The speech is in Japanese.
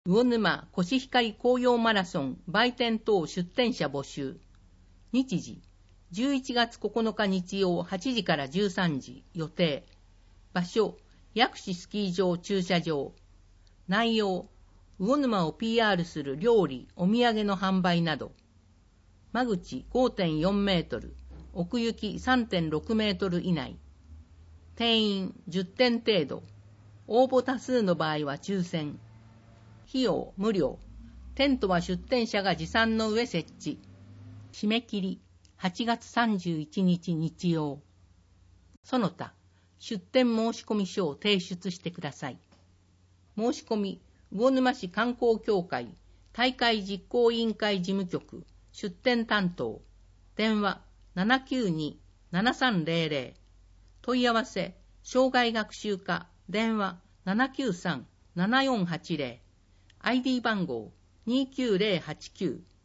魚沼コシヒカリ紅葉マラソン売店等出店者募集。日時、11月9日日曜8時から13時予定。場所、薬師スキー場駐車場。内容、魚沼を PR する料理、お土産の販売など。間口 5.4 メートル、奥行き 3.6 メートル以内。定員10点程度。応募多数の場合は抽選。費用無料。テントは出店者が持参の上設置。締め切り8月31日日曜。その他、出店申込書を提出してください。申し込み、魚沼市観光協会大会実行委員会事務局出店担当。電話 792-7300。問い合わせ、障害学習課電話 793-7480。ID 番号 29089